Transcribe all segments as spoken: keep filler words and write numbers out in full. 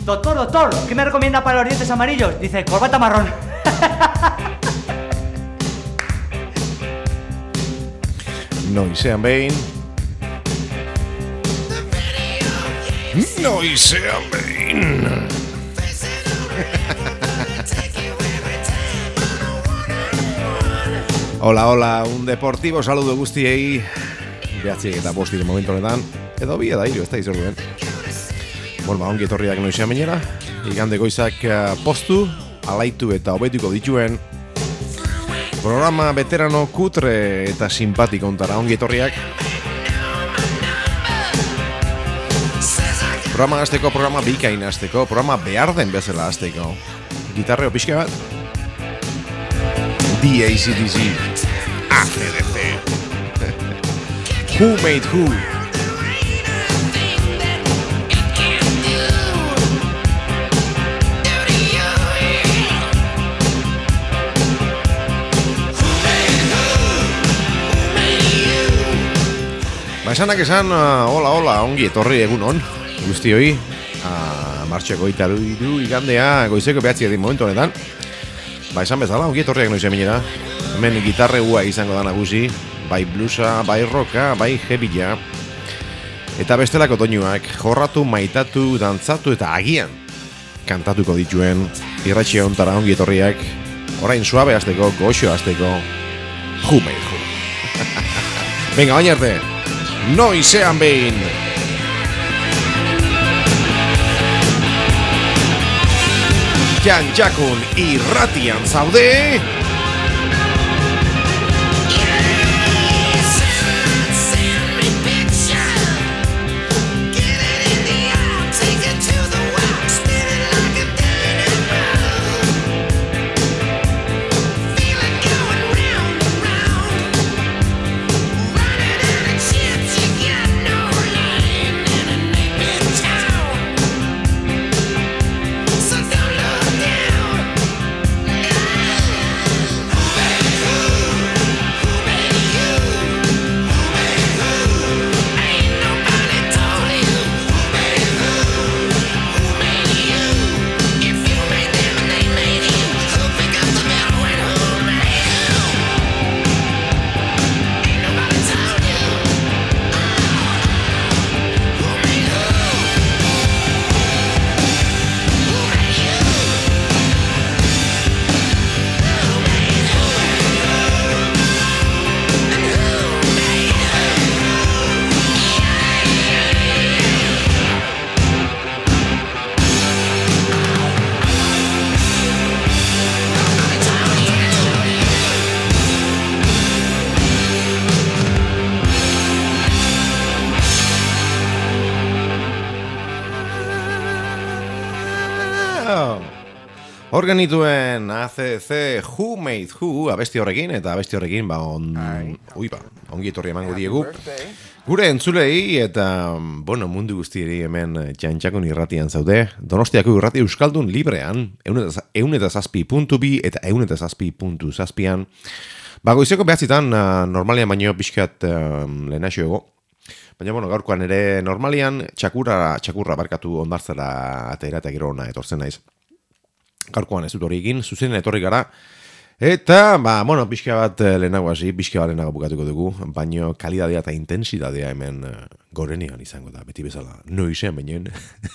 Doctor, doctor, ¿qué me recomienda para los dientes amarillos? Dice, corbata marrón. Noizean behin. Noizean behin. Hola, hola, un deportivo saludo guztiei. Behatziek eta bosti de momentu honetan. Edo bi eda hiru, ez da izorduen. Bueno, ba, ongi etorriak noizean behinera. Igande goizak postu, alaitu eta hobetuko dituen programa veterano kutre eta simpatiko ontara ongi etorriak. Programa azteko, programa bikain azteko, programa behar den bezala azteko. Gitarreo pixka bat. D A C D C, A C D C. Who made who? Ba, esanak esan, uh, hola, hola, ongi etorri egun on, guztioi, uh, martxeko itaru iru igandea, goizeko behatzi edin momentu honetan. Ba, esan bezala, ongi etorriak noiz eminera. Hemen gitarregua izango da nagusi, bai bluesa, bai rocka, bai heavya. Eta bestelako doinuak, jorratu, maitatu, dantzatu eta agian kantatuko dituen irratxea ontara ongi etorriak. Orain suabe azteko, goxo azteko, jume, jume. Venga, baina arte, noizean behin! Jantxakun irratian zaude! Organituen A C C Who Made Who abesti horrekin eta abesti horrekin ba on, ui ba, ongi etorri emango diegu gure entzulei eta bueno, mundu guztieri hemen Jantxakun irratian zaude. Donostiako irrati euskaldun librean ehun eta zazpi puntu bi eta ehun eta zazpi puntu zazpian. Ba, goizeko behatzitan normalian baino pixkat um, lehenaxo ego. Baina, bueno, gaurkoan ere normalian txakurra, txakurra barkatu ondartzera atera eta gero ona etortzen naiz. Gaurkoan ez dut hori egin, zuzen etorri gara. Eta, ba, bueno, pixka bat lehenago hasi, pixka bat lehenago bukatuko dugu, baino kalidadea eta intensitatea hemen uh, gorenean izango da, beti bezala, noizean bainoen.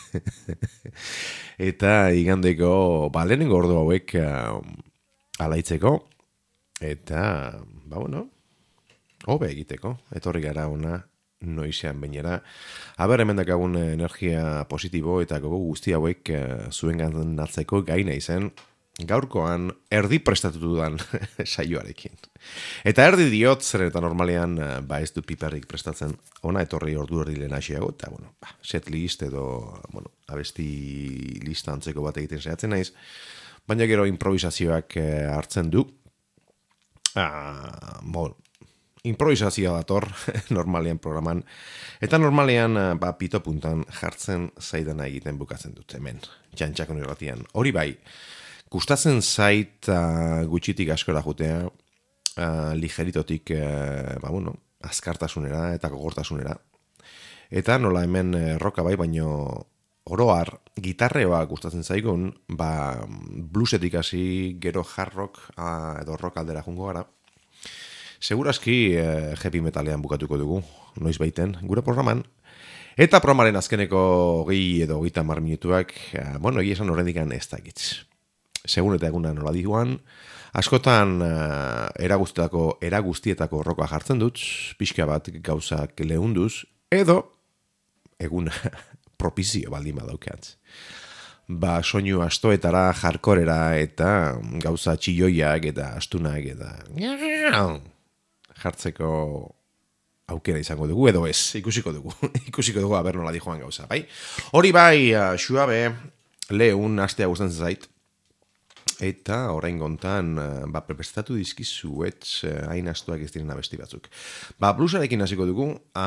Eta igandeko, ba, lehenengo ordu hauek uh, alaitzeko, eta, ba, bueno, hobe egiteko, etorri gara ona, noizean bainera. Aber, hemen dakagun energia positibo eta gogo guzti hauek uh, zuen gantzeko gaina izen, gaurkoan erdi prestatutu dudan saioarekin. Eta erdi diot, zer eta normalean uh, ba ez du piperrik prestatzen, ona etorri ordu erdi lehen asiago, eta bueno, ba, set list edo bueno, abesti lista antzeko bat egiten saiatzen naiz, baina gero improvisazioak uh, hartzen du. Ah, bueno, improvisazioa dator normalean programan, eta normalean ba, pito puntan jartzen zaidana egiten bukatzen dut hemen, Jantxakun irratian. Hori bai, gustatzen zait uh, gutxitik askora jutea, uh, ligeritotik uh, ba, bueno, azkartasunera eta gogortasunera. Eta nola hemen uh, roka bai, baino oroar, gitarreoa gustatzen zaigun, ba, bluesetik hasi gero hard rock a, edo rock aldera jungo gara. Segurazki eh, heavy metalean bukatuko dugu, noiz baiten, gure programan. Eta programaren azkeneko gehi edo geita mar minutuak, eh, bueno, egia esan horrendikan ez dakitz. Segun eta eguna nola diguan, askotan uh, eraguztietako, eraguztietako rokoa jartzen dut, pixka bat gauzak lehunduz, edo eguna propizio baldin badaukeatz. Ba, soinu astoetara, jarkorera eta gauza txilloiak eta astunak eta jartzeko aukera izango dugu, edo ez, ikusiko dugu, ikusiko dugu aber nola di joan gauza, bai? Hori bai, uh, xuabe, lehun astea gustatzen zait, eta orain gontan, uh, ba, prestatu dizkizuet uh, hain astuak ez diren abesti batzuk. Ba, bluesarekin hasiko dugu,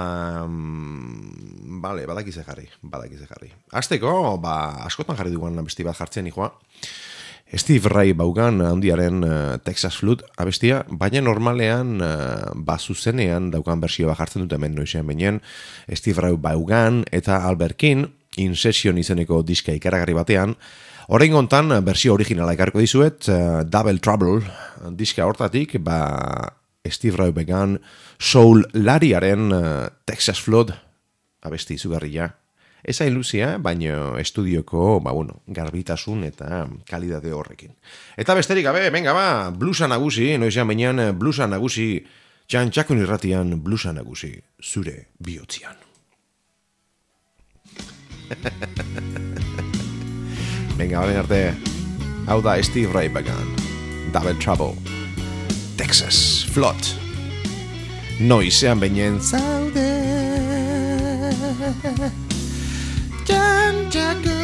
um, bale, badakize jarri, badakize jarri. Azteko, ba, askotan jarri duguan abesti bat jartzen ijoa, Steve Ray baugan handiaren uh, Texas Flood abestia, baina normalean uh, ba zuzenean daukan bersioa jartzen dut hemen noizean beinen Steve Ray baugan eta Albert King In Session izeneko diska ikaragarri batean. Orain gontan bersio originala ekarko dizuet, uh, Double Trouble diska hortatik, ba Steve Ray baugan Soul Lariaren uh, Texas Flood abesti izugarria. Ez hain luzia, baina estudioko, ba, bueno, garbitasun eta kalidade horrekin. Eta besterik gabe, venga ba, bluesa nagusi, noizean behinean bluesa nagusi, txan txakun irratian bluesa nagusi, zure bihotzian. Venga, balen arte, hau da Steve Ray Vaughan, Double Trouble, Texas Flood, noizean behinean zaude. Jan Jago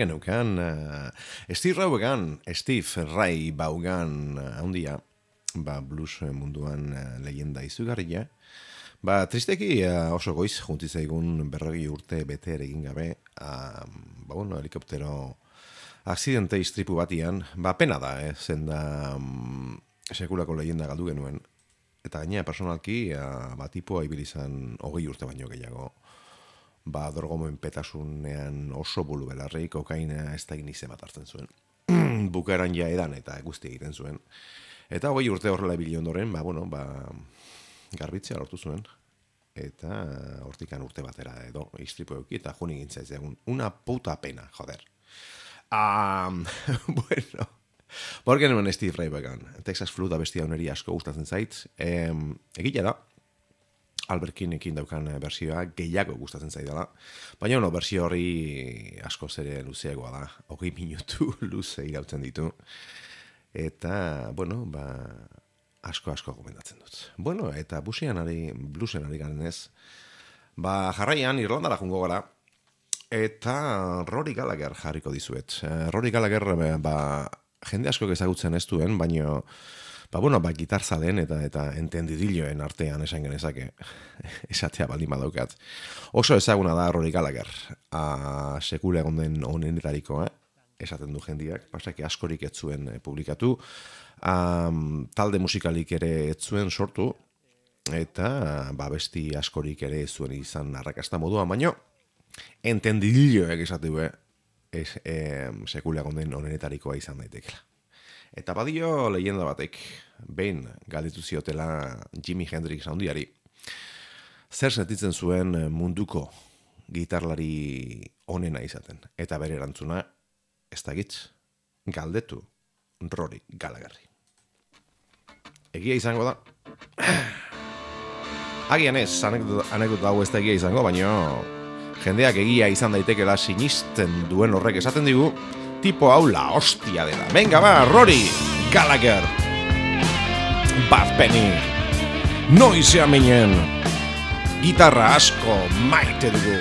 genukan, uh, Steve Ray Vaughan, Steve Ray Vaughan handia, ba, blues munduan uh, leyenda izugarria. Ba, tristeki uh, oso goiz juntizaigun berrogi urte bete ere egin gabe, uh, ba, bueno, helikoptero aksidente istripu batian, ba, pena da, eh, zen da um, sekulako leyenda galdu genuen. Eta gainera personalki, uh, ba, tipua ibilizan hogei urte baino gehiago. Ba, dorgomoen petasunean oso bulu belarri, kokaina ez da inize bat hartzen zuen. Bukaeran ja edan eta guzti egiten zuen. Eta hogei urte horrela ibili ondoren, ba, bueno, ba, garbitzea lortu zuen. Eta hortikan urte batera edo, istripu euki eta juni gintza ez egun. Una puta pena, joder. Um, bueno... Borgen nuen Steve Ray Vaughan, Texas Flute abestia honeri asko gustatzen zait. E, egila da, Alberkinekin daukan bersioa gehiago gustatzen zaidala. Baina, no, bersio horri asko zere luzeagoa da. Hogei minutu luze irautzen ditu. Eta, bueno, ba, asko-asko gomendatzen dut. Bueno, eta busean ari, bluesen ari garen ez. Ba, jarraian, Irlandara jungo gara. Eta Rory Gallagher jarriko dizuet. Rory Gallagher, ba, jende asko ezagutzen ez duen, baino, ba, bueno, ba, gitarzalen eta eta entendidilloen artean esan genezake, esatea baldin badaukat. Oso ezaguna da Rory Gallagher, a, sekule egon den onenetariko, eh? Esaten du jendiak, pasake askorik ez zuen eh, publikatu, um, talde musikalik ere ez zuen sortu, eta ba, besti askorik ere ez zuen izan arrakasta moduan, baino, entendidilloek esatu, eh? Ez, e, sekule egon den onenetarikoa izan daitekela. Eta badio leyenda batek, behin galdetu ziotela Jimi Hendrix handiari, zer sentitzen zuen munduko gitarlari onena izaten. Eta bere erantzuna, ez dakit, galdetu Rory Gallagherri. Egia izango da. Agian ez, anekdota hau ez da egia izango, baina jendeak egia izan daitekela sinisten duen horrek esaten digu, tipo haula hostia dela. Venga ba, Rory Gallagher. Bad Penny. Noizea minen. Gitarra asko maite dugu.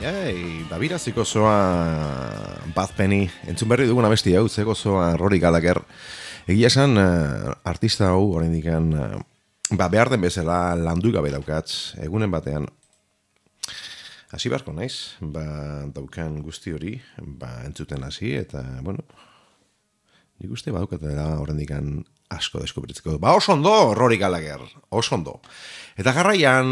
Ei, babiraziko zoa Bad Penny, entzun berri dugun abesti hau, zeko zoa Rory Gallagher. Egia esan, uh, artista hau, oraindikan, uh, ba, behar den bezala landu gabe daukatz, egunen batean. Hasi beharko naiz, ba, daukan guzti hori, ba, entzuten hasi, eta, bueno, nik uste baukatela oraindikan asko deskubritzeko. Ba, oso ondo, Rory Gallagher, oso ondo. Eta jarraian,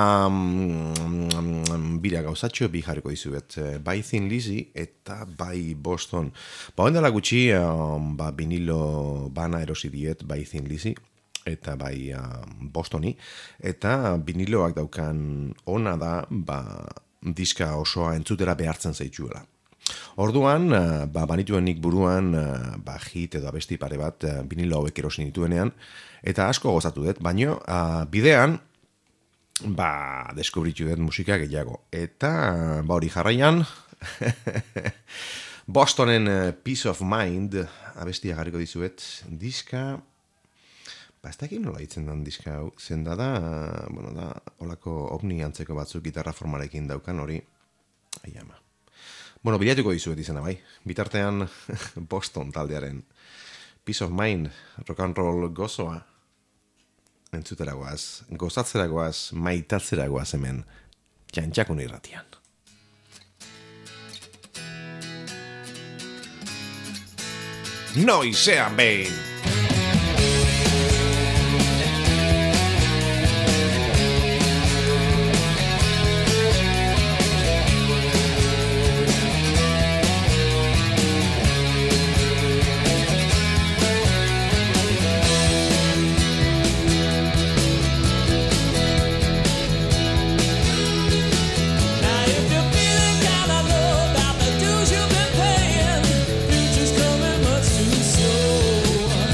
um, bira gauzatxo bi jarriko dizuet, bai Thin Lizzy eta bai Boston. Ba, ondela gutxi, um, ba, vinilo bana erosi diet bai Thin Lizzy eta bai um, Bostoni. Eta viniloak daukan ona da, ba, diska osoa entzutera behartzen zaitxuela. Orduan, uh, ba, banituen nik buruan, uh, ba, hit edo abesti pare bat uh, vinilo hauek erosin dituenean, eta asko gozatu dut, baino uh, bidean, ba, deskubritu dut musika gehiago. Eta, ba, hori jarraian, Bostonen uh, Peace of Mind, abestia jarriko dizuet, diska, ba, ez dakit nola hitzen den diska hau, zenda da, uh, bueno, da, olako ovni antzeko batzuk gitarra formarekin daukan hori, ai ama. Bueno, bilatuko dizuet izena bai. Bitartean Boston taldearen Peace of Mind, rock and roll gozoa entzuteragoaz, gozatzeragoaz, maitatzeragoaz hemen Txantxakun irratian. Noizean behin! Coming much too soon.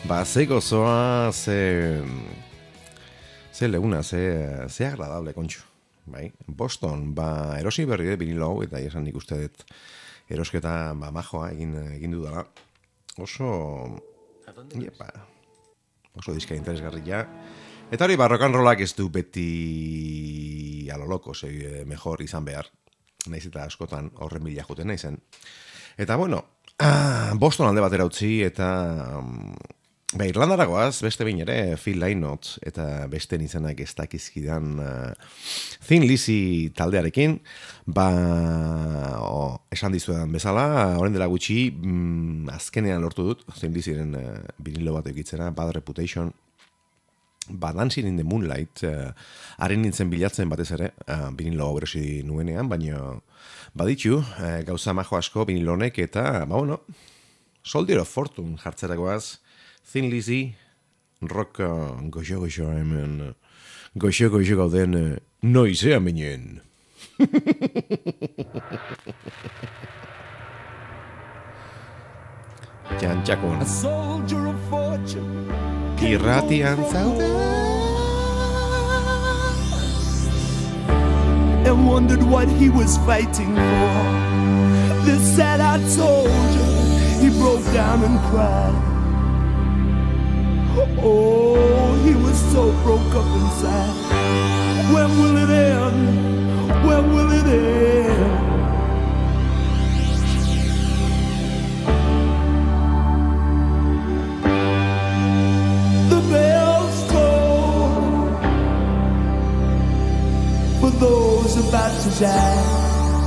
Ba, ze gozoa, ze... Ze leguna, ze, ze agradable, kontxo. Bai? Boston, ba, erosi berri de vinilo hau, eta esan nik uste dut erosketa, ba, majoa egin, egin dudala. Oso... Iepa, oso diska interesgarria. Eta hori, ba, rock and rollak ez du beti aloloko, zei, mejor izan behar. Naiz eta askotan horren bila juten naizen. Eta, bueno, Boston alde batera utzi, eta... Ba, Irlandaragoaz, beste behin ere, Phil Lynott eta beste izenak ez dakizkidan uh, Thin Lizzy taldearekin, ba, oh, esan dizuedan bezala, orain dela gutxi, mm, azkenean lortu dut, Thin Lizzyren uh, vinilo bat eukitzera, Bad Reputation, ba, Dancing in the Moonlight, uh, haren nintzen bilatzen batez ere, uh, vinilo hau erosi nuenean, baina baditxu, uh, gauza majo asko vinilonek, eta, ba, bueno, Soldier of Fortune jartzerakoaz, Thin Lizzy, rock uh, goxo-goxo hemen, uh, goxo-goxo gauden uh, noizean binen. Txantxakon. Irratian zaude. And wondered what he was fighting for. This sad-eyed soldier, he broke down and cried. Oh, he was so broke up inside. When will it end? When will it end? The bells toll for those about to die.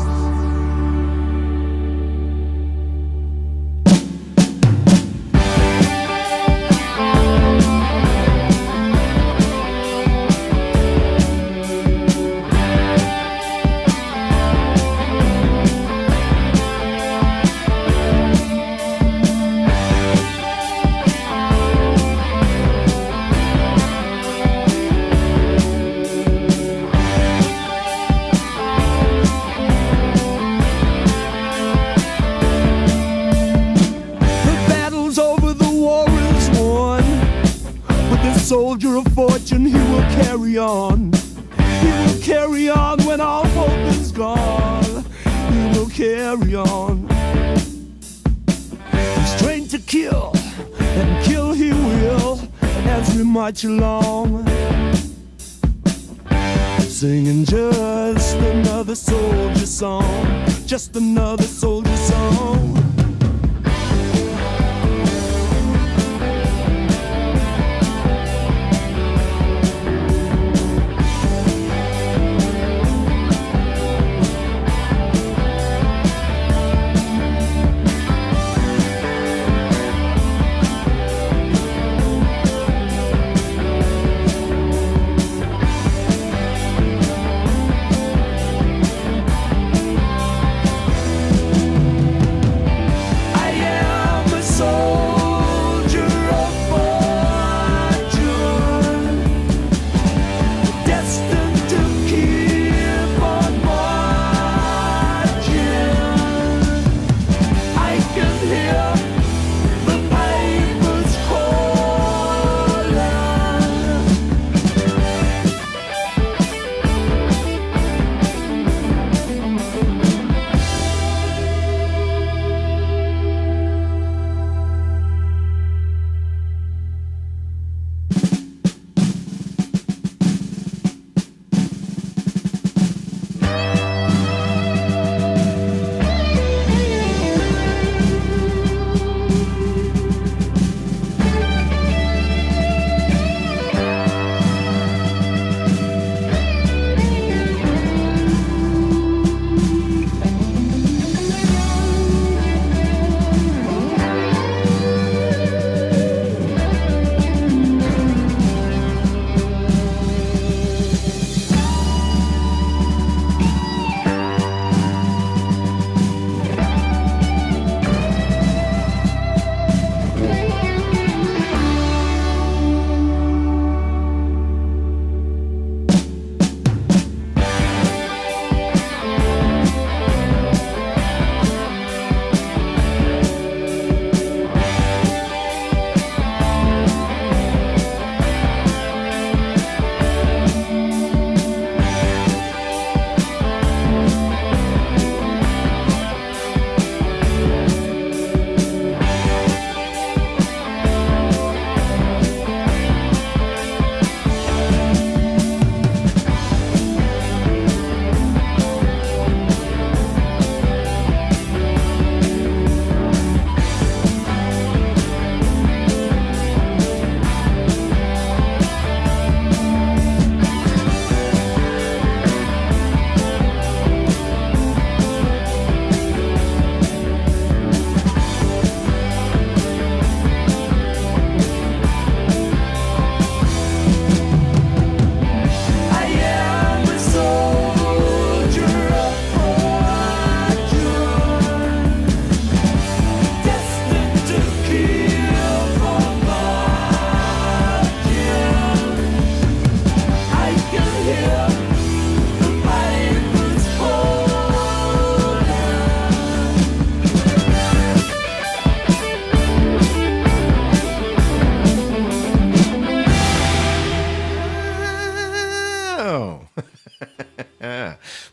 Soldier of fortune, he will carry on. He will carry on when all hope is gone. He will carry on. He's trained to kill, and kill he will. As we march along, singing just another soldier song, just another soldier song.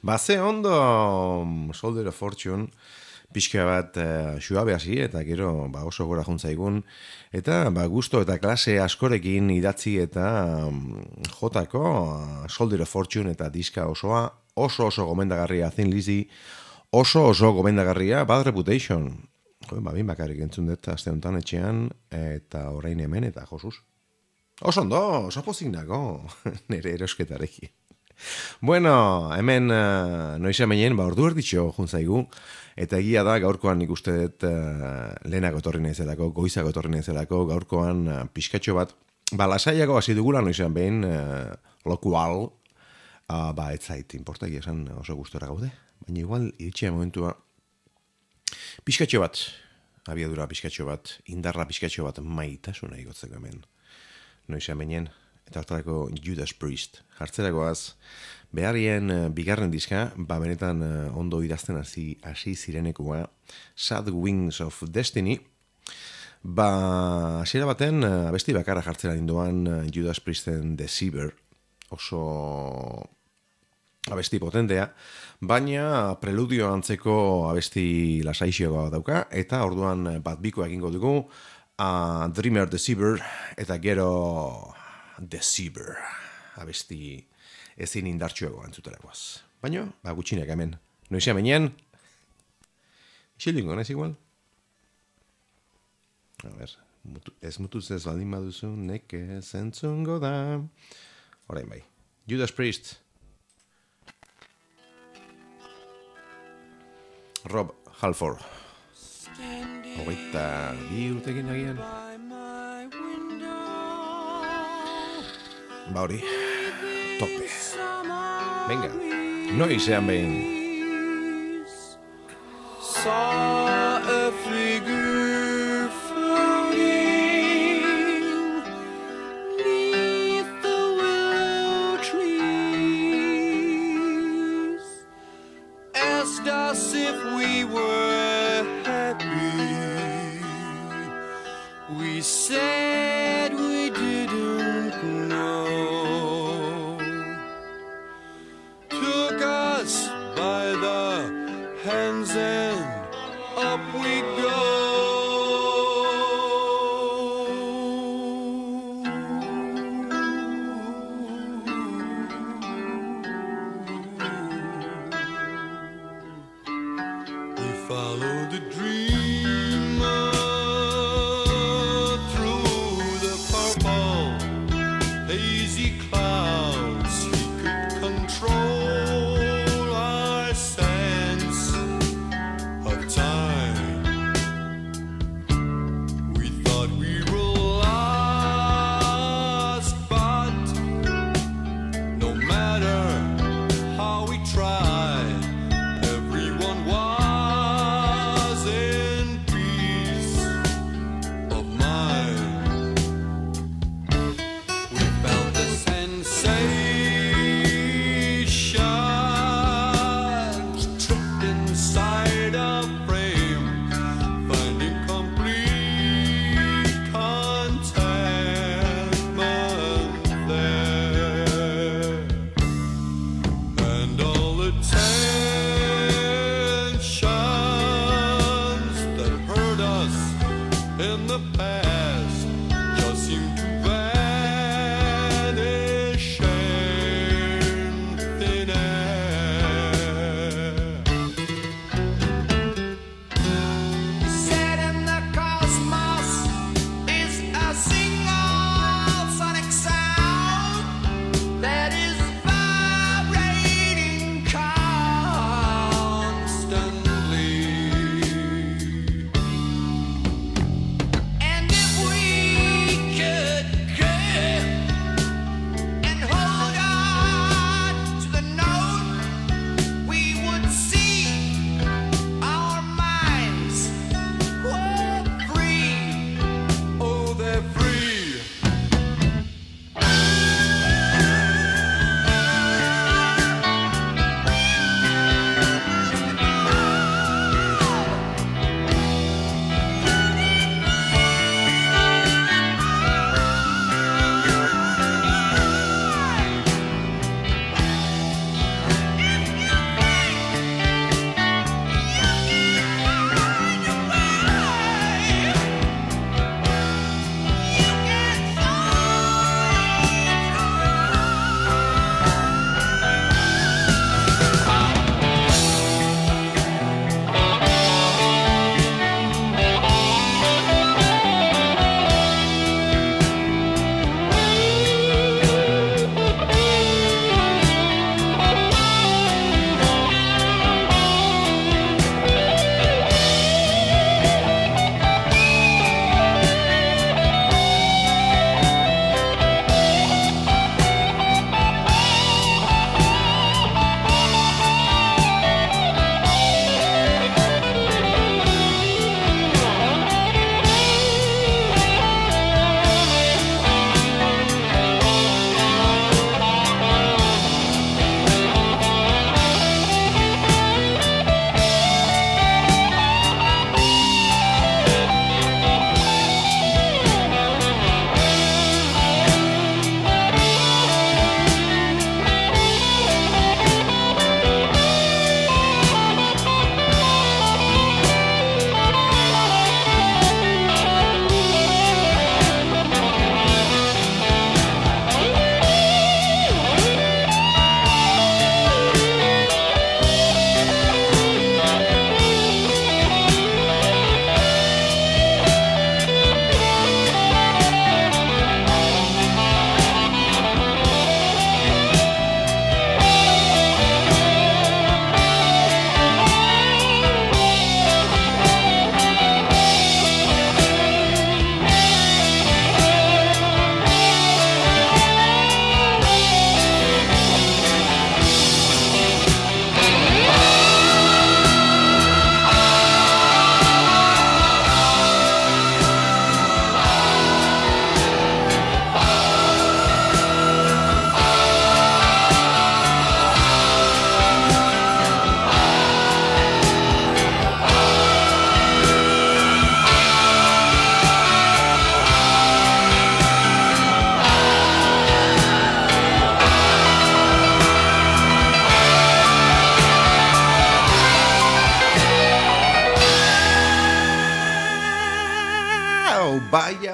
Ba, ze ondo Soldier of Fortune pixka bat uh, suabe hasi eta gero ba, oso gora juntzaigun eta ba, gusto eta klase askorekin idatzi eta um, jotako uh, Soldier of Fortune eta diska osoa oso oso gomendagarria Thin Lizzy, oso oso gomendagarria Bad Reputation. Jo, ba, bin bakarrik entzun dut aste honetan etxean eta orain hemen eta josuz. Oso ondo, oso pozik nago nire erosketarekin. Bueno, hemen uh, noiz hemenien, ba, ordu erditxo juntzaigu, eta egia da gaurkoan nik uste dut uh, lehenako etorri naizelako, goizako etorri naizelako, gaurkoan uh, pixkatxo bat, ba, lasaiago hasi dugula noizean behin, uh, lokual, uh, ba, ez zait, importaki esan oso gustora gaude, baina igual iritsia momentua, pixkatxo bat, abiadura pixkatxo bat, indarra pixkatxo bat, maitasuna igotzeko hemen, noizean behin, eta hartarako Judas Priest. Jartzeragoaz, beharien uh, bigarren diska, ba benetan uh, ondo idazten hasi hasi zirenekoa, Sad Wings of Destiny, ba hasiera baten uh, abesti bakarra jartzera dindoan uh, Judas Priesten Deceiver, oso abesti potentea, baina preludio antzeko abesti lasaixioa dauka, eta orduan bat biko egingo dugu, uh, Dreamer Deceiver, eta gero Deceiver, abesti ezin indartxuago antzuterakoaz. Baina, ba, gutxinek hemen. Noizia menien, isilduingo, naiz igual? A ber, mutu, ez mutuz ez baldin baduzu, neke zentzungo da. Orain bai. Judas Priest. Rob Halford. Hogeita bi urtekin agian. Ba hori, tope. Venga, noizean behin. Saw a figure floating neath the willow trees, asked us if we were happy. We said we didn't know. Took us by the hands and up we go. We followed the dreamer through the purple hazy clouds. He could control our sense of time. We thought we were lost, but no matter how we tried, everyone was in peace of mind. We felt the sense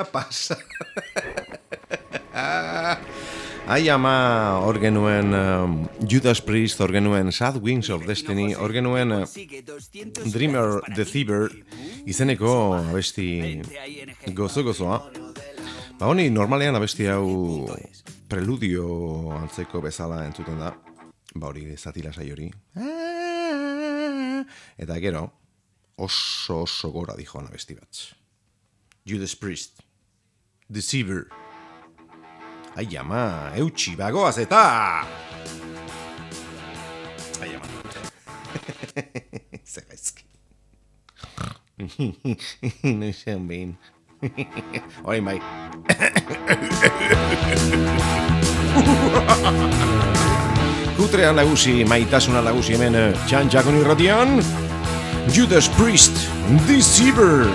Ia pasa. Ai ama, hor genuen um, Judas Priest, hor genuen Sad Wings of Destiny, hor genuen uh, Dreamer the Thiever, izeneko abesti gozo-gozoa. Ba honi, normalean abesti hau preludio antzeko bezala entzuten da. Ba hori, zatila sai hori. Eta gero, oso oso gora dijoan abesti bat. Judas Priest, Deceiver. Ai ama, eutxi bagoaz eta! Ai ama. Zer gaizki. Noizean behin. Orain bai. Kutrean nagusi, maitasuna nagusi hemen txantxakon irratian. Judas Priest, Deceiver.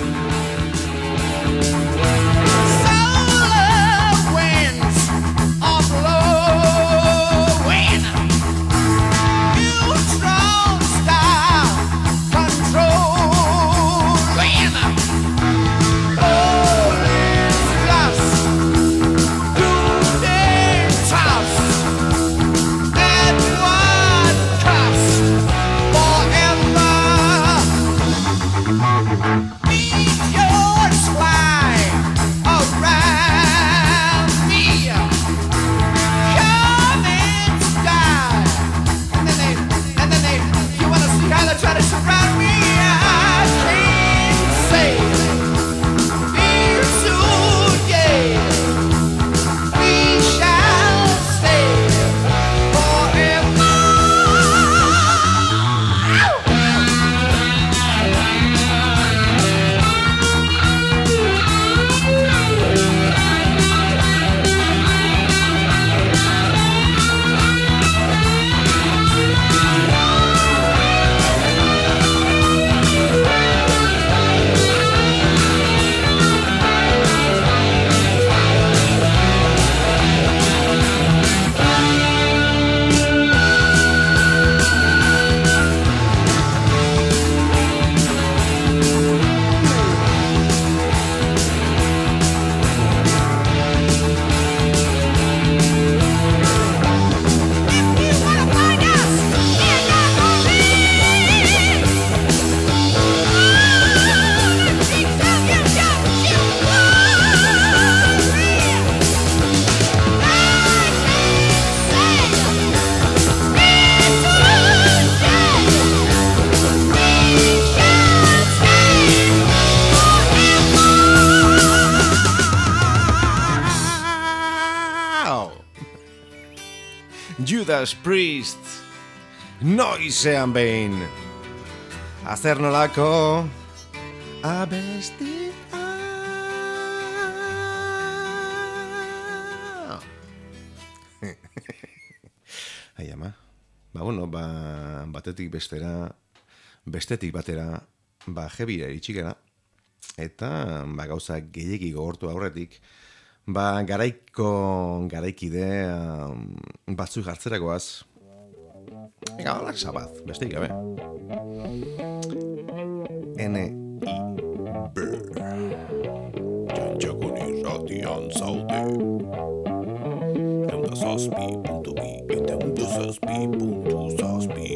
Judas Priest, noizean behin, azer nolako abesti. Ai ama, ba bueno, ba, batetik bestera, bestetik batera, ba jebira itxikera, eta ba gauza gehiegi gogortu aurretik, ba garaiko garaikide um, batzuk hartzerakoaz. Ega, hola, sabaz, besteik gabe. N I B Txantxakon irratian zaude. Eunda zazpi puntu bi eta eunda zazpi puntu zazpi.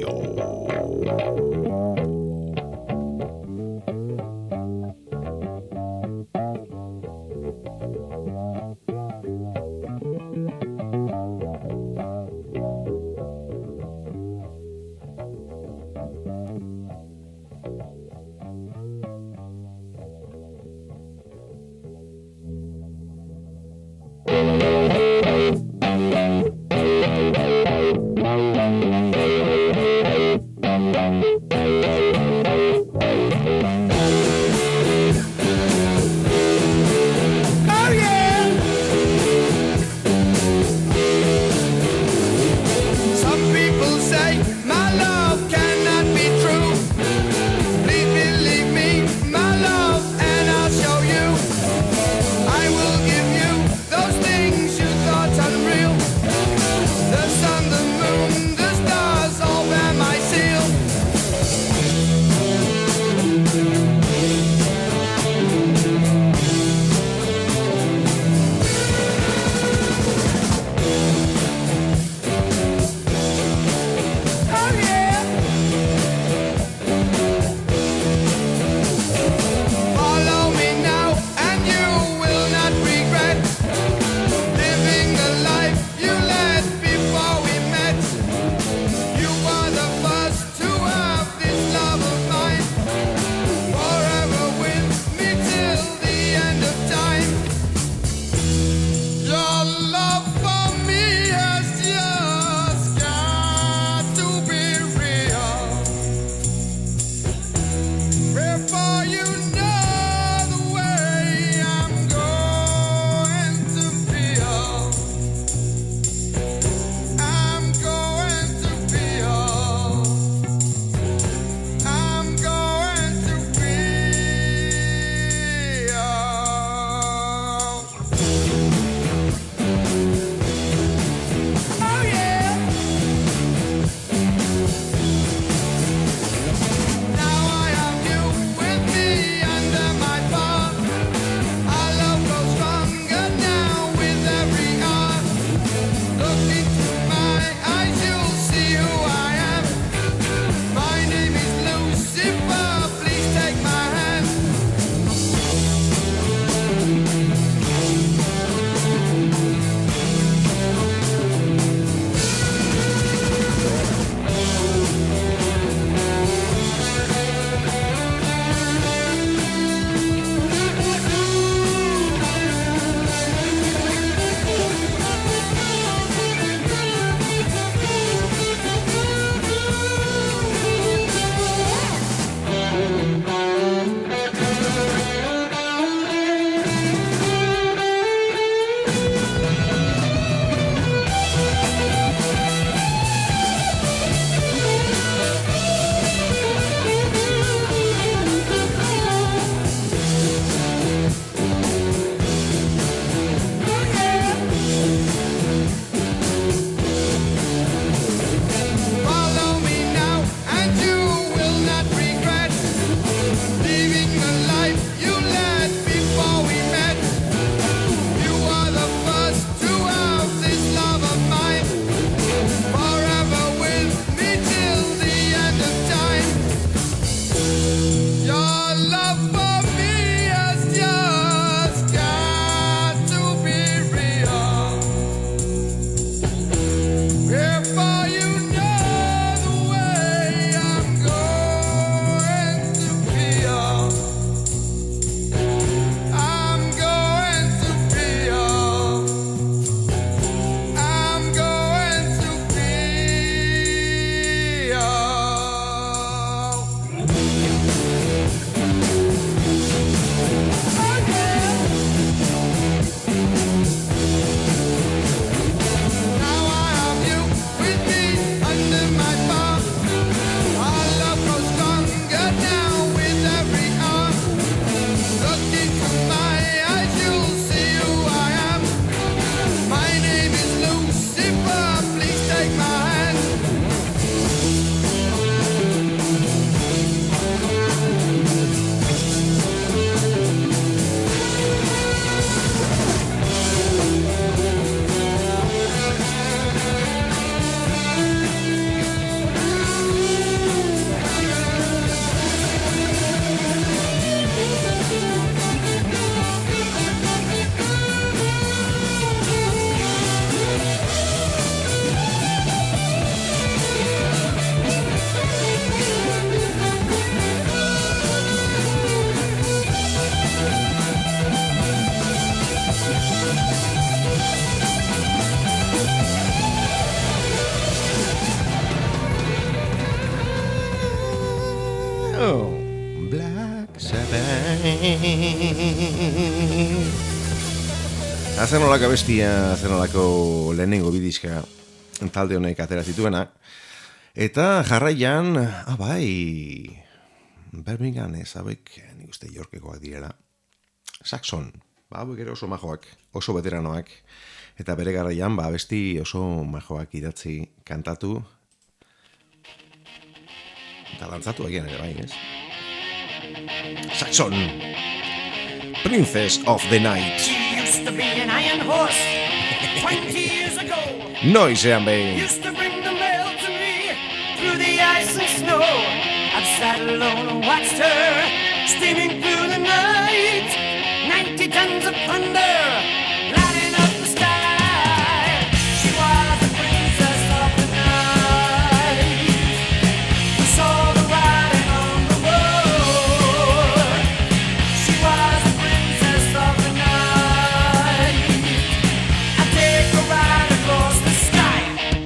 Thank you. zer nolako abestia, zer nolako lehenengo bidiska talde honek atera zituena. Eta jarraian, ah bai, Birmingham ez, hauek, nik uste Yorkekoak direla. Saxon, ba, hauek ere oso majoak, oso veteranoak. Eta bere garaian, ba, abesti oso majoak idatzi kantatu. Eta lantzatu egian ere bai, ez? Saxon, Princess of the Night. She used to be an iron horse twenty years ago. Noisean behin. Used to bring the mail to me through the ice and snow. I've sat alone and watched her steaming through the night. Ninety tons of thunder lighting up the sky. She was the princess of the night. We saw the writing on the wall. She was the princess of the night. I take a ride across the sky.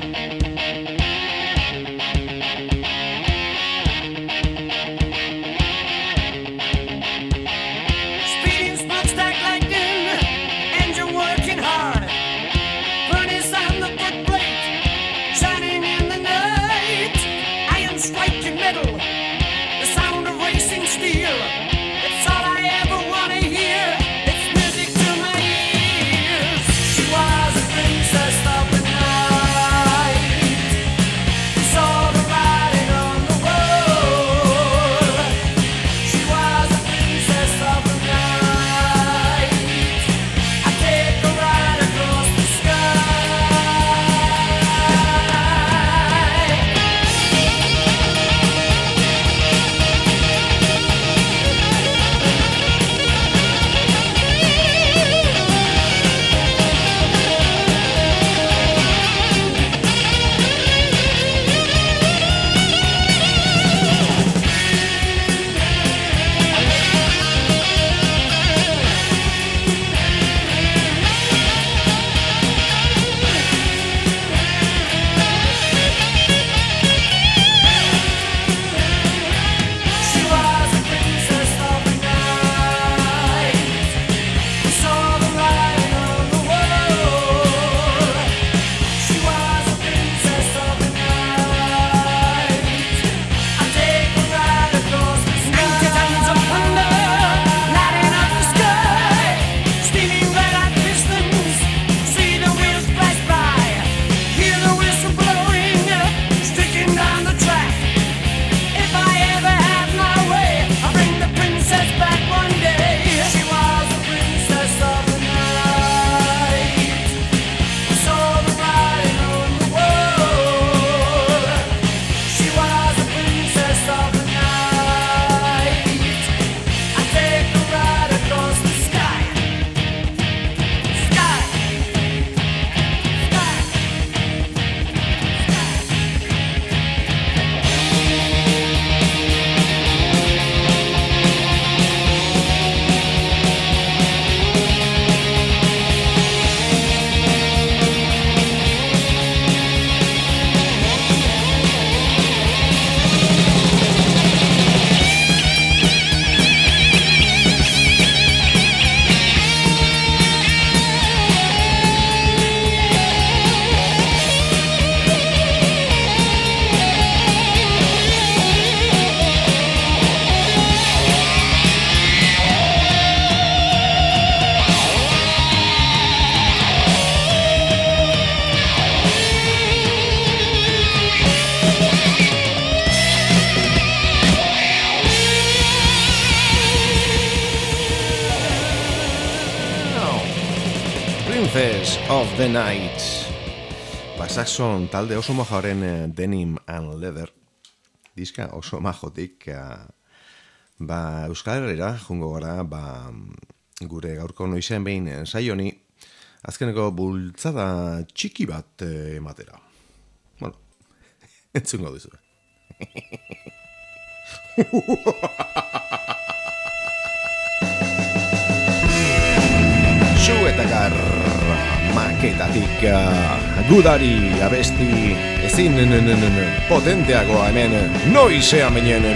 Speeding smokestack lightning, engine working hard. Furnace on the foot plate, shining in the night. Iron striking metal, the sound of racing steel. It's all I ever want to hear. It's music to my ears. She was a princess of the night. We saw the writing on the wall. She was a princess of the night. I take a ride across the sky. She was a princess of the night. We saw the writing on the wall. She was a princess of the night. I take a ride across the sky. Ninety tons of thunder lighting up the sky. Steaming red hot pistons, see the wheels flash by. Hear the whistle blowing, sticking down the track. If I ever have my way, I'll bring the princess back one day. She was a princess of the night. We saw the writing on the wall. She was a princess of the night. I take a ride across the sky. Sky. Sky. Princess of the Night. Ba, Saxon talde oso majoaren eh, Denim and Leather. Diska oso majotik eh, ba, Euskal Herrera jungo gara ba, gure gaurko noizen behin eh, saioni azkeneko bultzada txiki bat eh, ematera. Bueno, entzungo duzu. Su eta gar maketatik uh, gudari abesti ezin potenteagoa hemen noizean binen.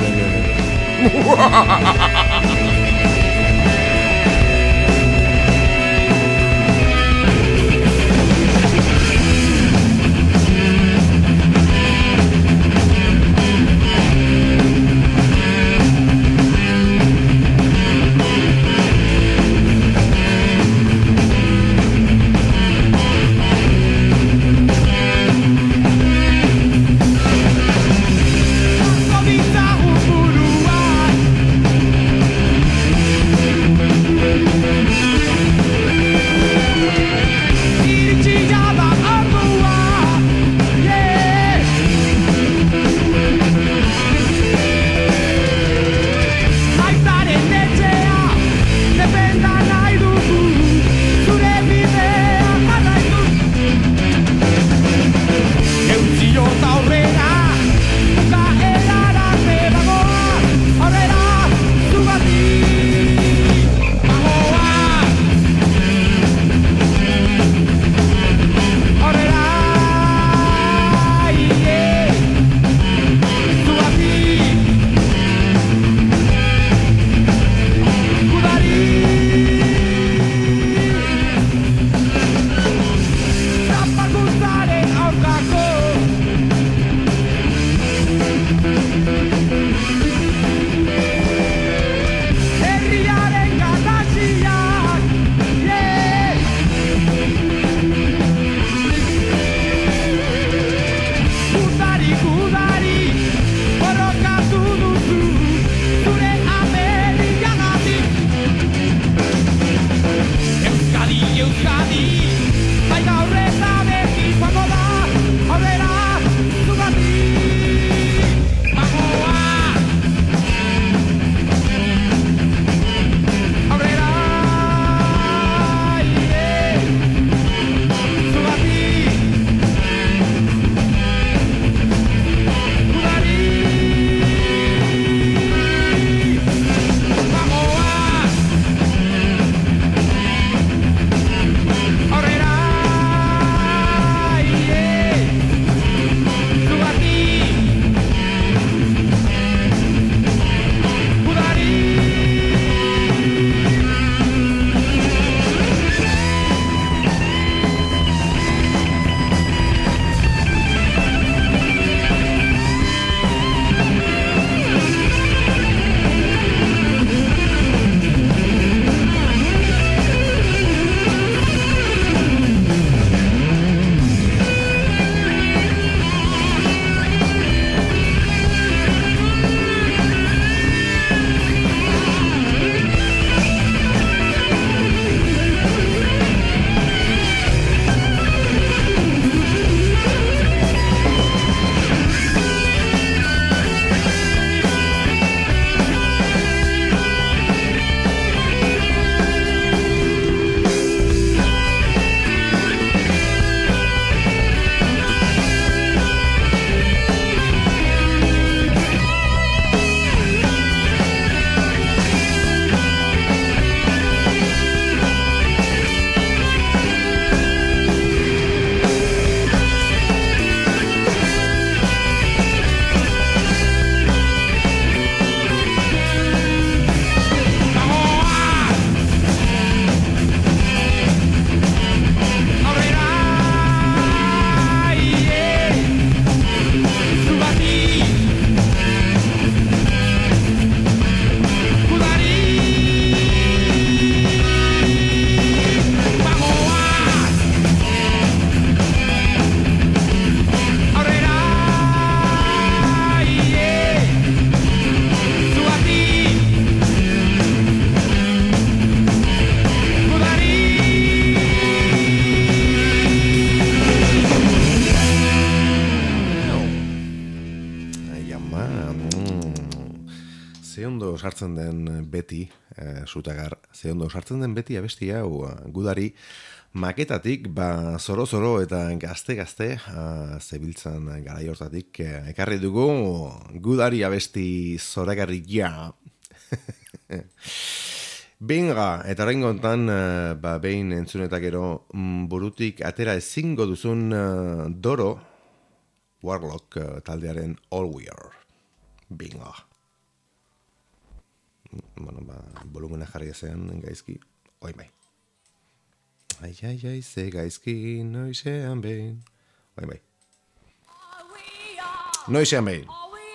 ze ondo sartzen den beti, eh, Zutagar, ze ondo sartzen den beti abesti hau gudari, maketatik, ba, zoro-zoro eta gazte-gazte, uh, zebiltzan garai hortatik, eh, ekarri dugu gudari abesti zoragarri ja. Benga, eta orain gontan, uh, ba, behin entzunetak ero, mm, burutik atera ezingo duzun uh, Doro, Warlock uh, taldearen All We Are. Benga. Bueno, ba, volumena jarri ezean gaizki, oi bai. Ai, ai, ai, ze gaizki noizean behin. Oi bai. Noizean behin.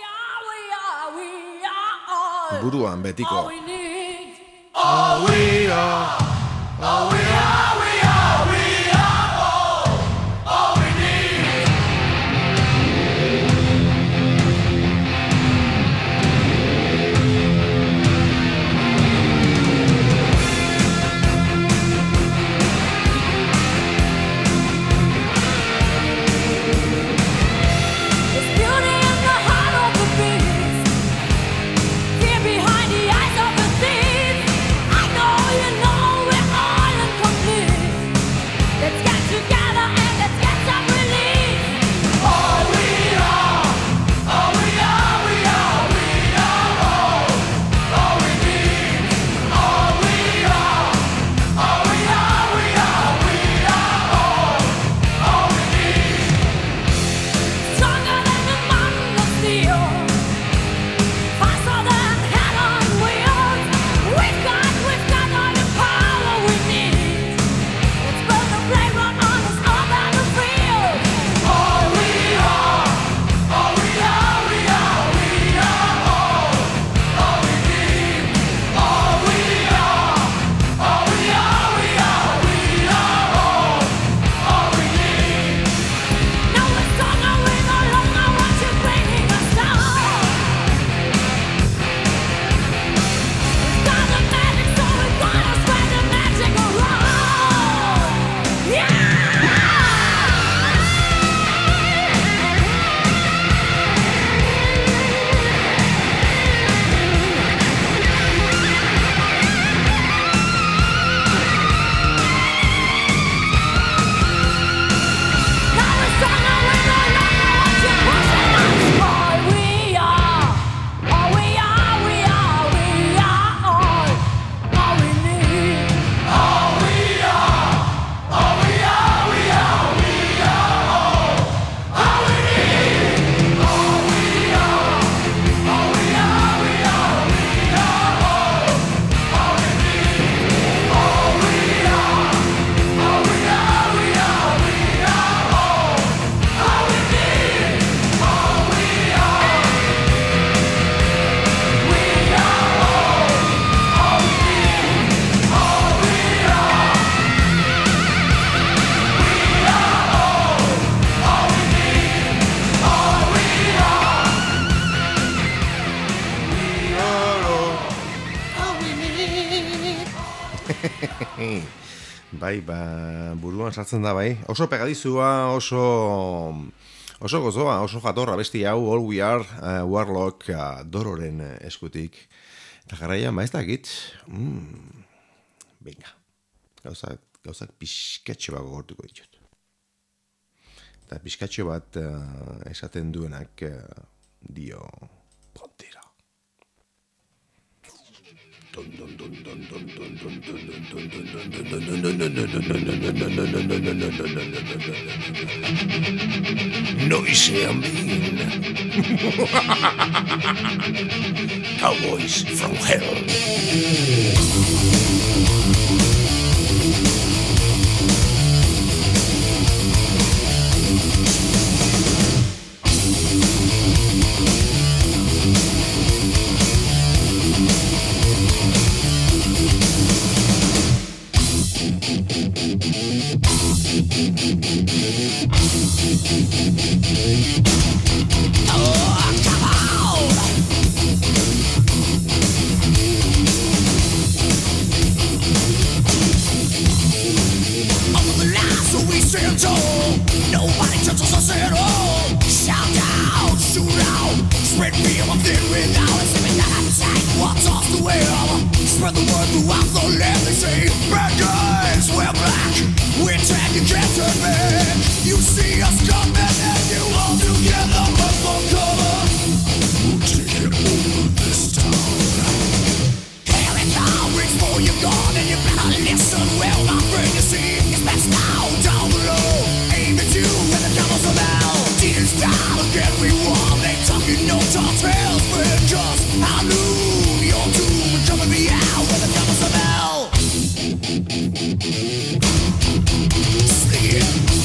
Buruan betiko. All we are, all we are, we are, we are all, all we need. There's beauty in the heart of the beast, fear behind the eyes of the thief. I know you know we're all incomplete. Let's get together and let's get some relief. All we are, all we are, we are, we are all, all we need. All we are, all we are, we are, we are all, all we need. Stronger than the mountain of steel, faster than hell on wheels. We've got, we've got all the power we need. Let's burn the playground on this all battlefield. All we are, all we are, we are, we are all, all we need. All we are, all we are, we are, we are all, all we need. Now we're stronger, we no longer want you bringing us down. We've got the magic, so we wanna spread the magic around. Yeah! Now we're stronger, we no longer want you pushing us. All we are, all we are, we are, we are all, all we need. All we are, all we are, we are, we are all, all we need. All we are, all we are, we are, we are all, all we need. All we are, all we are, we are, we are all, all we need. All we are, we are all, all we need. All we are, we are all, all we need. All we are, all we need. Bai, ba, buruan sartzen da, bai. Oso pegadizua, oso oso gozoa, oso jatorra besti hau, All We Are, uh, Warlock, uh, Dororen uh, eskutik. Eta jarraian, ba, ez dakit. Mm, venga, gauzak, gauzak pixkatxo bat gogortuko ditut. Eta pixkatxo bat uh, esaten duenak uh, dio Pantera. Noizean behin. Cowboys from hell. Nobody touches us at all. Shout out, shoot out, spread fear of the without. It's living that attack. will. Spread the word throughout the land. They say, bad guys, we're black. We're tag, you can't turn back. You see us coming and you all together run for cover. We'll take it over this town. Here it comes, reach for your gun and you better listen well, my friend. You see, it's best now, down below. Aim at you when the cameras are out. Tears down again, we won. They talking no tall tales, friend. Just I knew your doom and coming me out when the cameras are out. Sleep.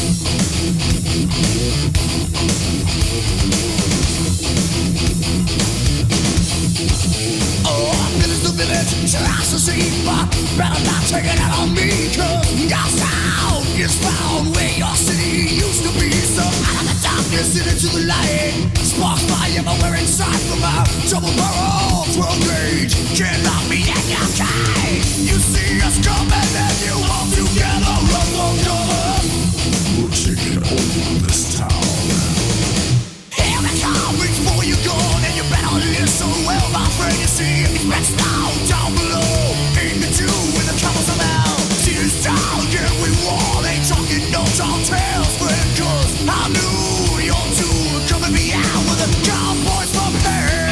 Oh, village to village, tries to see, but better not take it out on me, cause your sound is found where your city used to be. So out of the darkness and into the light, sparks fly everywhere inside from our double barrel twelve gauge. Can't lock me in your cage. You see us coming and you all together run for cover. We'll take it over this town. Here it comes, reach for your gun and you better listen well, my friend. You see, it's best now, down below. Aim at you when the cameras are out. Tears down, again we won. Ain't talking no tall tales, friend, cause I knew your doom coming me out with the cowboys from hell.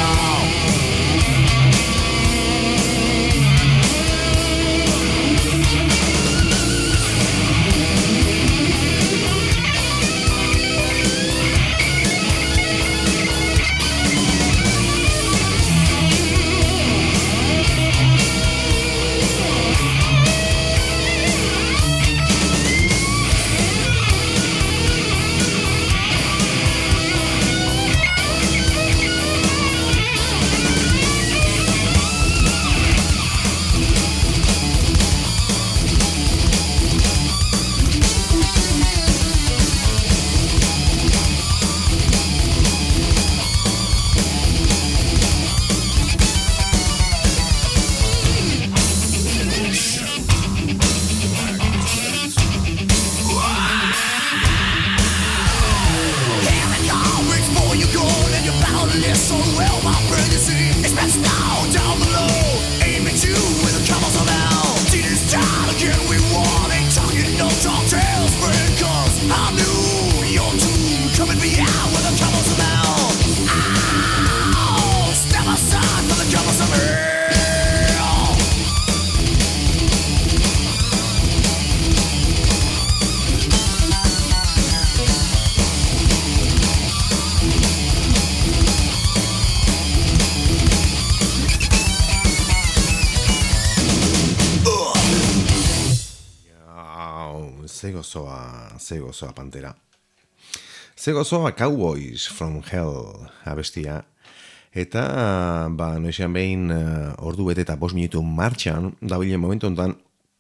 Ze gozoa, ze gozoa Pantera. Ze gozoa Cowboys from Hell abestia. Eta, ba, noizean behin uh, ordu bete eta bost minutu martxan, dabilen momentu honetan,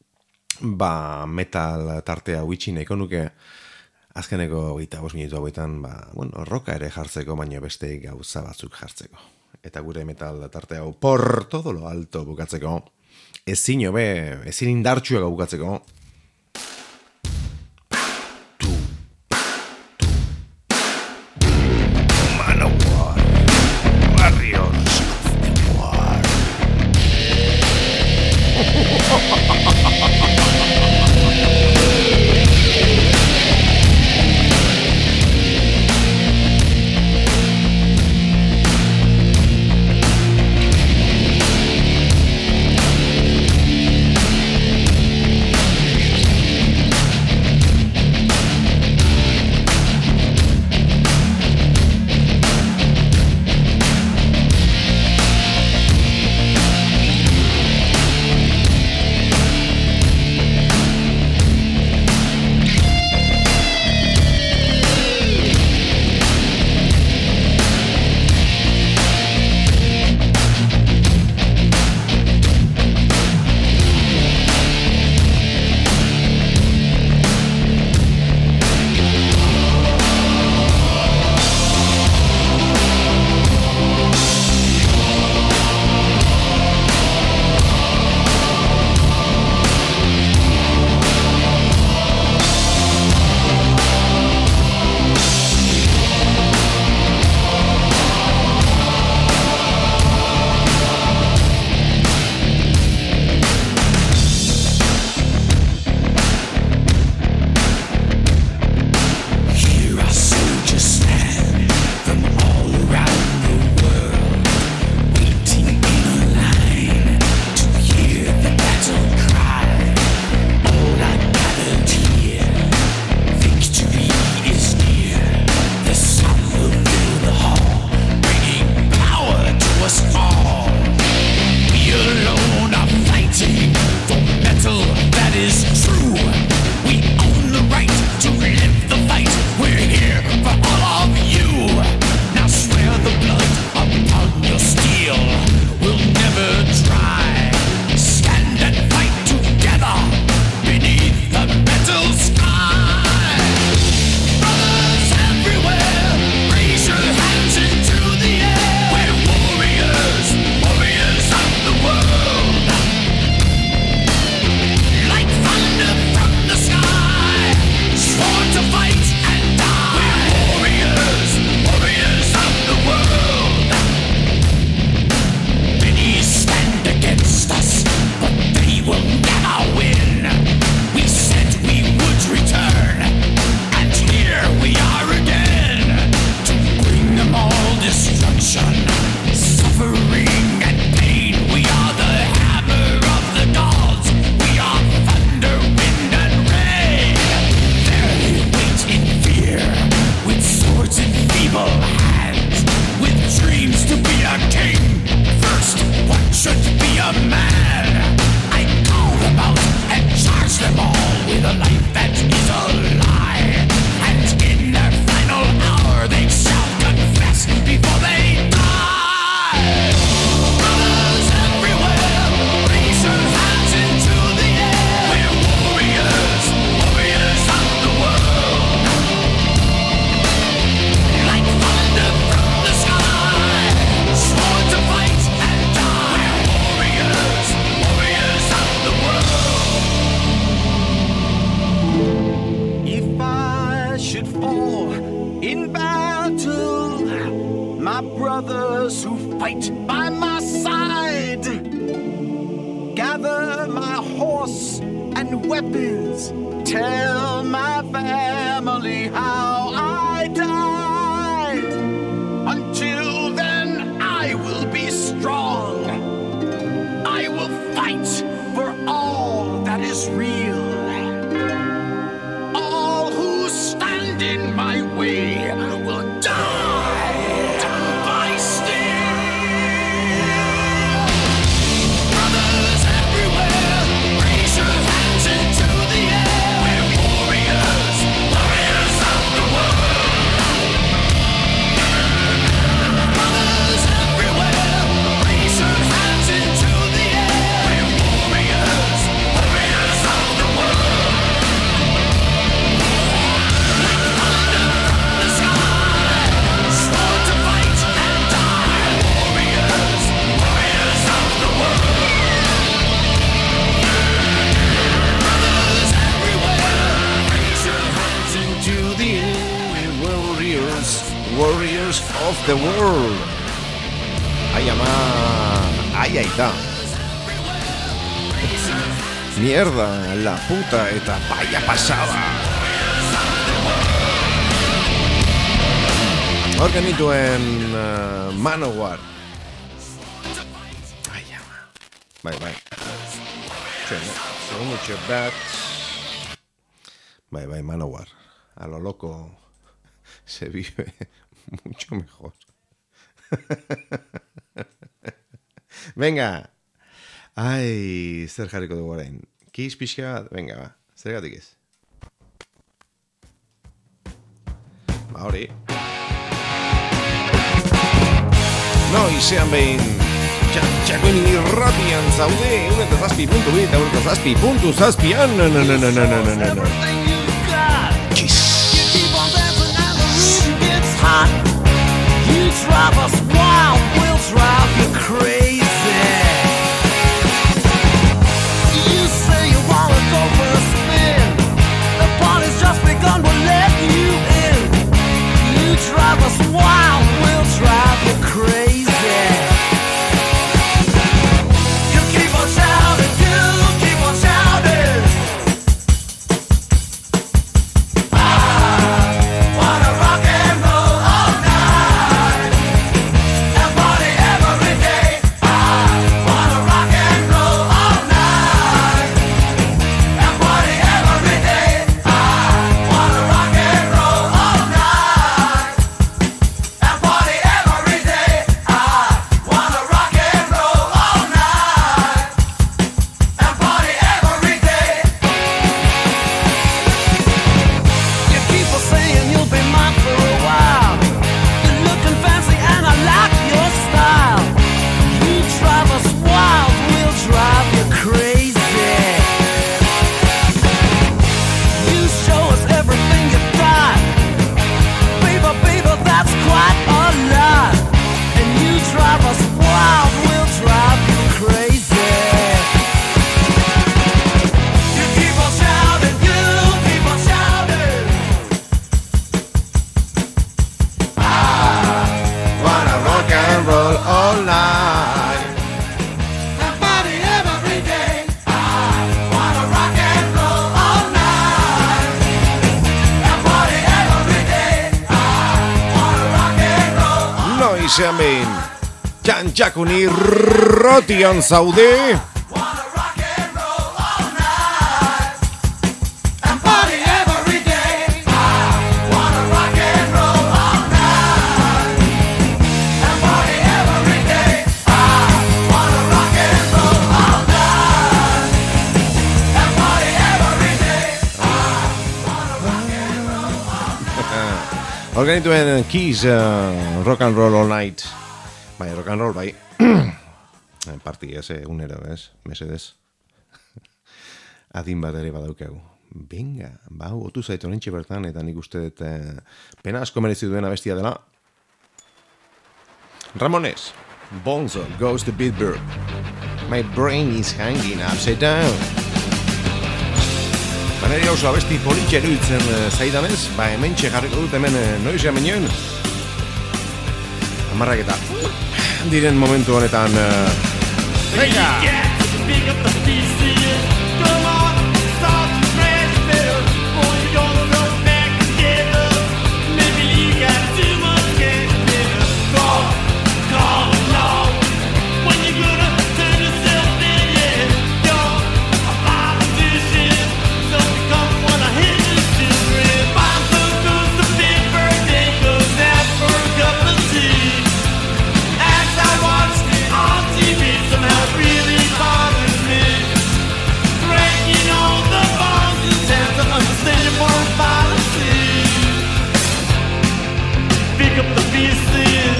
ba, metal tartea huitxi nahiko nuke azkeneko eta bost minutu hauetan, ba, bueno, roka ere jartzeko, baina beste gauza batzuk jartzeko. Eta gure metal tartea hau por todo lo alto bukatzeko, ezin hobe, ezin indartsuago bukatzeko, my brothers who fight by my side. Gather my horse and weapons. Tell my family how I died. Until then, I will be strong. I will fight for all that is real. All who stand in my way will die, die by steel. Brothers everywhere, raise your hands into the air. We're warriors, warriors of the world. Brothers everywhere, raise your hands into the air. We're warriors, warriors of the world. Thunder from the sky, sworn to fight and die. Warriors, warriors of the world. Brothers everywhere, raise your hands into the air. Warriors, warriors of the world. Ay, ama. Ay, ahí está. Mierda, la puta eta vaya pasada. Hor genituen uh, Manowar. Ai, ama. Bai, bai. Segundo bat. Bai, bai, Manowar. A lo loco se vive mucho mejor. Venga. Ai, zer jarriko dugu orain. Kiss pixka bat, venga, ba. Zergatik ez. Ba, hori. No, izean behin txantxakoen irratian zaude, egun eta zazpi puntu bi, eta egun eta zazpi puntu zazpian. No, no, no, no, no, no, no, no. Kiss. You drive us wild, we'll drive you crazy. You say you wanna go for a spin. The party's just begun, we'll let you in. You drive us wild, we'll drive you crazy. You keep on shouting, you keep on shouting. I wanna rock and roll all night and party every day. I wanna rock and roll all night and party every day. I wanna rock and roll all night and party every day. I wanna rock and roll all night and party every day. You keep on saying you'll be mine for a while. You're looking fancy and I like your style. You drive us wild, we'll drive you crazy. You show us everything you've got. Baby, baby, that's quite a lot. And you drive us wild, we'll drive you crazy. You keep on shouting, you keep on shouting. Wanna rock and roll all night. And party every day. I wanna rock and roll all night. And party every day. I wanna rock and roll. No, izean behin txantxakun irratian zaude. Wanna rock and roll all night. And party every day. I wanna rock and roll all night. And party every day. I wanna rock and roll all night. And party every day. Hor genituen Kiss uh, Rock and Roll All Night. Bai, rock and roll, bai. Parti ez, unero, ez, mesedez. Adin bat ere badaukagu. Venga, bau, otu zaitu nintxe bertan, eta nik uste dut eh, pena asko merezi duena bestia dela. Ramones, Bonzo goes to Bitburg. My brain is hanging upside down. Baneri oso abesti politxe eruditzen uh, zaidanez, ba hemen txegarriko dut hemen uh, noiz hemen joan. Amarrak eta diren momentu honetan uh, venga! Pick up the pieces. Come on, start to crash better. Boy, you don't go back together. Maybe you got too much cash better. Call, call, call. When you gonna turn yourself in, yeah. You're a politician. So become one of his children. Buy some goes to big birthday. Goes out for a cup of tea. As I watched it on T V, somehow it really bothers me. Breaking all the bonds and tends to understand your foreign policy. Pick up the pieces.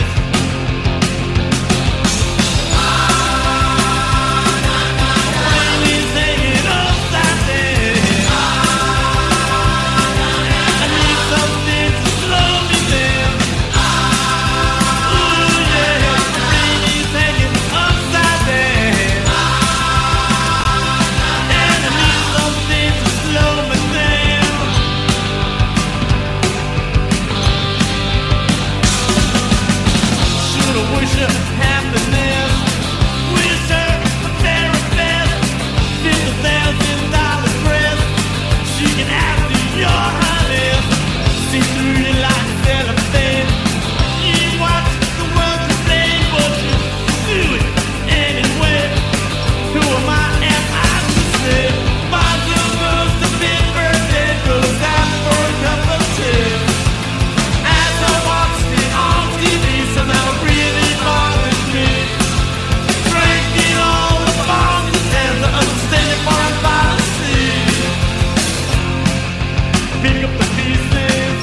Brain is hanging upside down. I need something to slow me down. Ooh yeah, brain is hanging upside down. And I need something to slow me down. Shoulda, woulda, happiness. Wish her the very best. Fifty thousand dollar dress. She can ask you your highness. See through you like cellophane. You watch the world today, but you do it anyway. Who am I and I to say? My girl goes to big birthday, goes out for a cup of tea. As I watched it on T V, somehow it really bothers me. Breaking all the bonds and tends to understand your foreign policy. Pick up the pieces.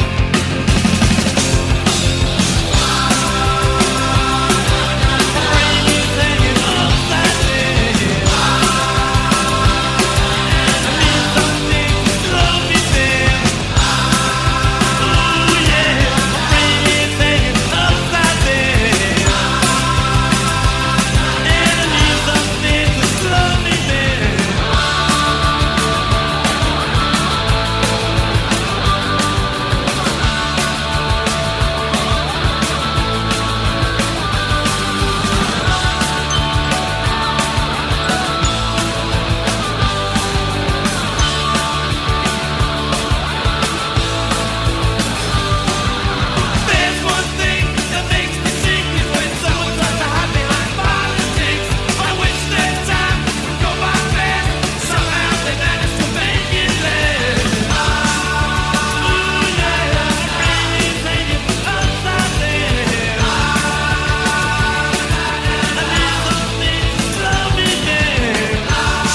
Brain is hanging upside down. I need something to slow me down. Ooh yeah, my brain is hanging upside down. And I need something to slow me down. There's one thing that makes me sick is when someone tries to hide behind politics. I wish that time would go by fast. Somehow they manage to make it last. Ooh yeah, my brain is hanging upside down. I need something to slow me down. Ooh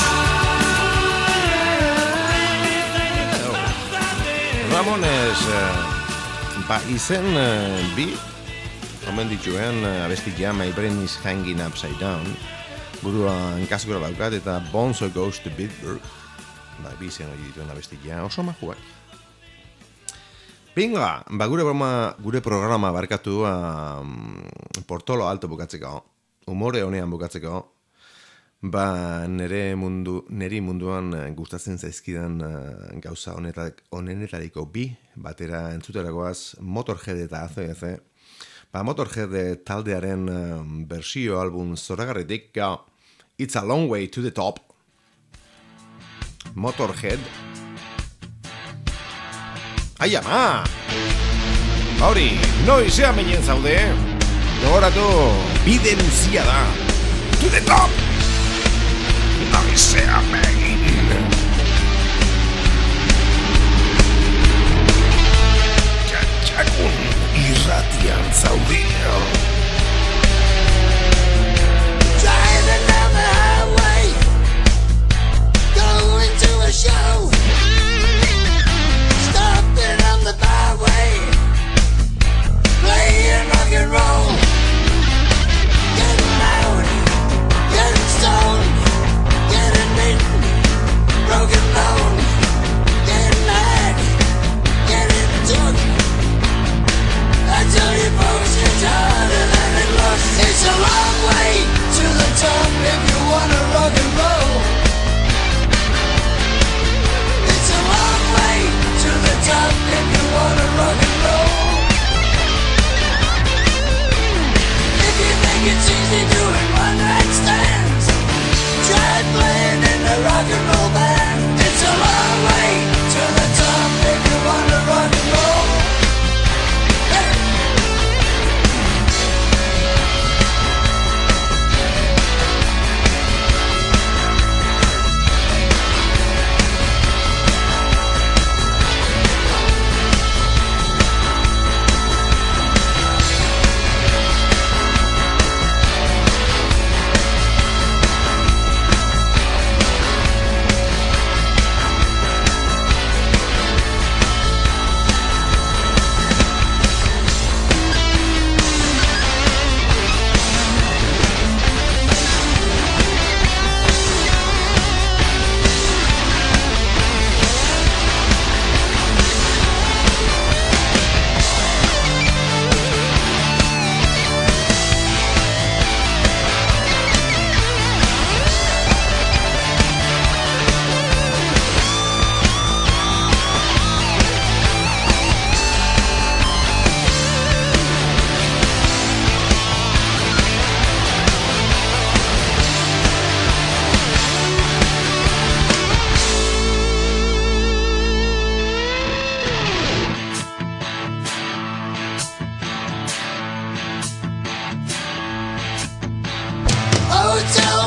yeah, my brain is hanging upside down. Ramones uh, ba izen uh, bi omen dituen uh, abestia My Brain is Hanging Upside Down buruan kaskura daukat eta Bonzo Goes to Bitburg ba bi izen hori dituen abestia oso majuak. Binga, ba gure programa, gure programa barkatu um, Portolo Alto bukatzeko, umore honean bukatzeko, ba nere mundu, neri munduan eh, gustatzen zaizkidan uh, gauza honetak, honenetariko bi, batera entzuterakoaz Motorhead eta A C D C. Ba Motorhead taldearen uh, bersio album zoragarritik, uh, It's a Long Way to the Top. Motorhead. Ai ama! Hori, noizean minen zaude? Gogoratu, bide luzia da. To the top! Noizean megin. Txatxakun irratian zaude. Driving down the highway, going to a show. Stopping on the byway, playing rock and roll. Getting loud, getting stoned, getting beaten.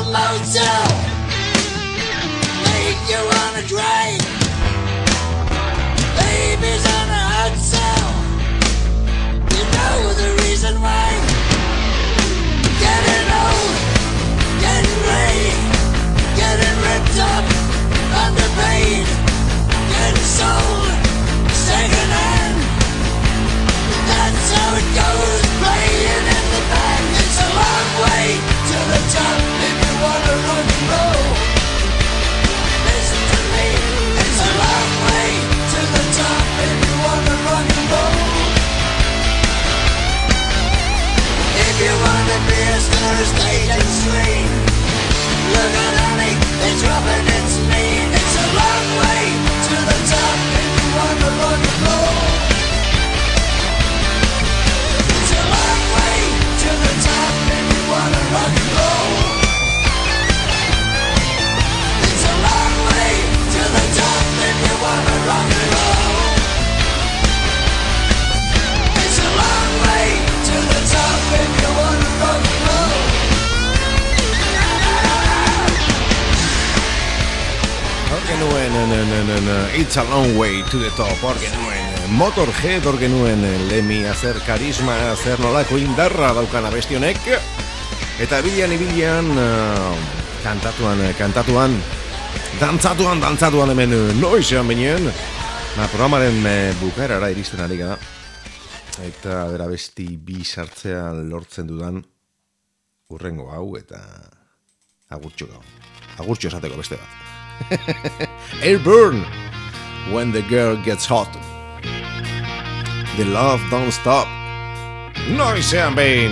motel. Make you wanna drink. Babies on a hot cell. You know the reason why. Getting old, getting late, getting ripped up, underpaid, getting sold, second hand. That's how it goes, playing in the band. It's a long way to the top if you wanna rock and roll. Listen to me, it's a long way to the top if you wanna rock and roll. If you wanna be a star, stage and screen. Look at honey, it's rubbing its mean. It's a long way to the top if you wanna rock and roll. It's a long way to the top if you wanna rock and roll. It's a long way to the top if you wanna rock and roll. It's a long way to the top if you wanna rock and roll. Hor genuen, n- n- n- n- it's a long way to the top. Hor genuen, Motorhead, hor genuen, Lemmy, zer karisma, zer nolako indarra daukan abesti honek. Eta bilian, ibilian, uh, kantatuan, kantatuan, dantzatuan, dantzatuan hemen uh, noizean binen. Na, programaren uh, bukaerara iristen ari gara. Eta bera besti bi sartzea lortzen dudan urrengo hau eta agurtxo gau. Agurtxo esateko beste bat. Airburn, when the girl gets hot. The love don't stop. Noizean behin.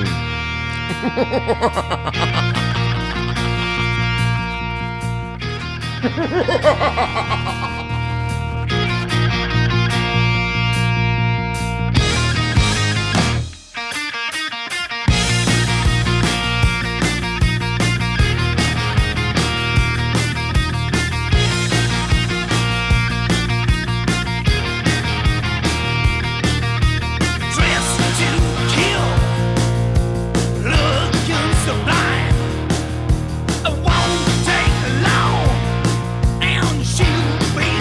Dressed to kill, looking sublime. I won't take long, and she'll be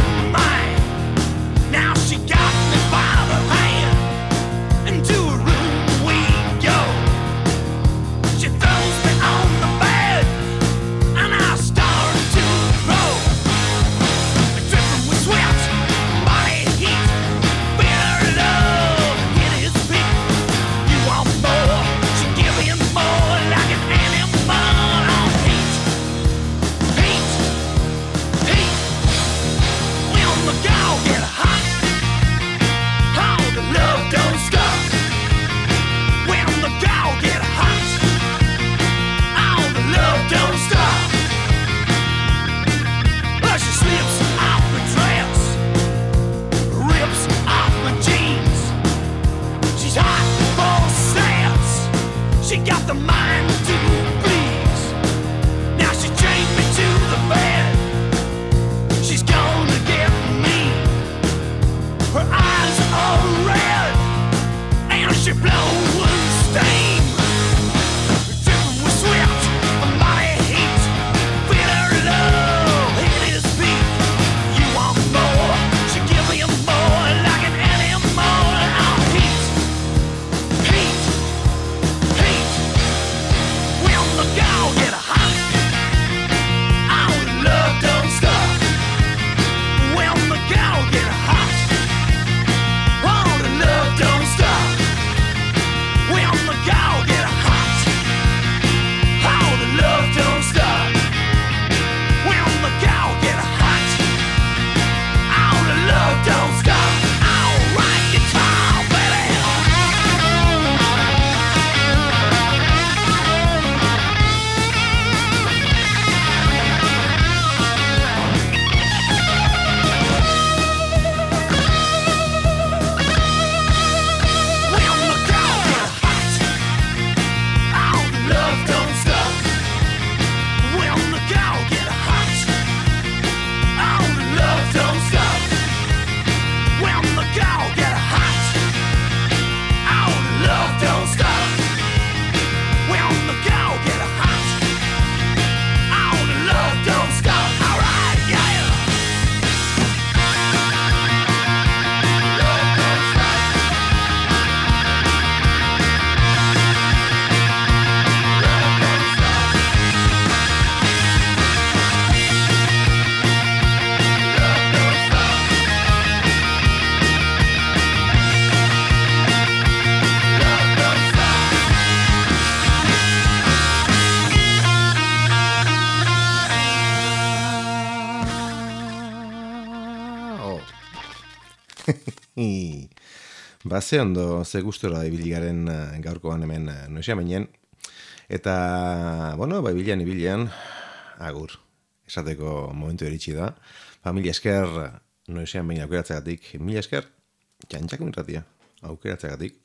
Ba, ze ondo, ze gustora da ibiliaren gaurkoan hemen noizea meinen. Eta, bueno, ba, ibilian, ibilian, agur. Esateko momentu eritsi da. Familia esker, noizean behin aukeratzeagatik. Mila esker, txantxak mirratia, aukeratzeagatik.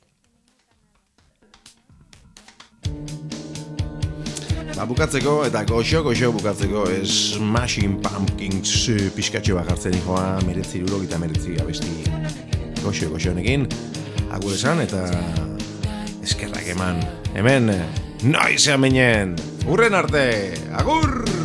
Ba, bukatzeko, eta goxo-goxo bukatzeko, Smashing Pumpkins pixkatxo bakartzen joa, meretzi urok eta meretzi abesti goxo-goxo honekin. Agur esan, eta eskerrak eman. Hemen, noizean meinen, urren arte, agur!